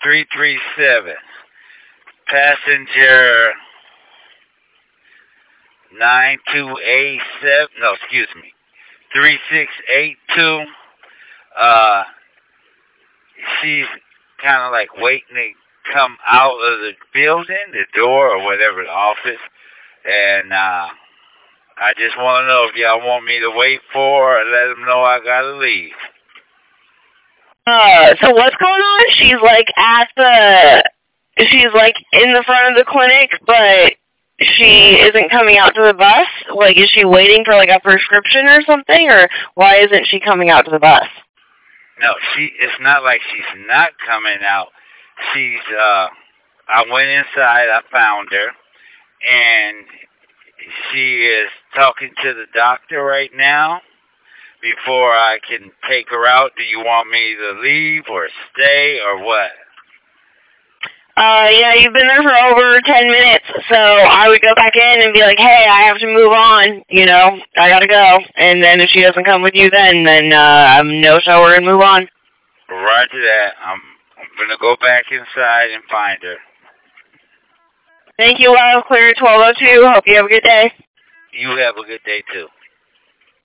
337. Passenger 9287. No, excuse me. 3682. She's kind of like waiting to come out of the building, the door or whatever, the office. And I just want to know if y'all want me to wait for her or let them know I gotta leave. So what's going on? She's like in the front of the clinic, but she isn't coming out to the bus? Like, is she waiting for like a prescription or something? Or why isn't she coming out to the bus? No, it's not like she's not coming out. I went inside, I found her, and she is talking to the doctor right now before I can take her out. Do you want me to leave or stay or what? Yeah, you've been there for over 10 minutes, so I would go back in and be like, hey, I have to move on, I gotta go. And then if she doesn't come with you then no show her and move on. Roger that. I'm gonna go back inside and find her. Thank you, Wild Clear 1202. Hope you have a good day. You have a good day, too.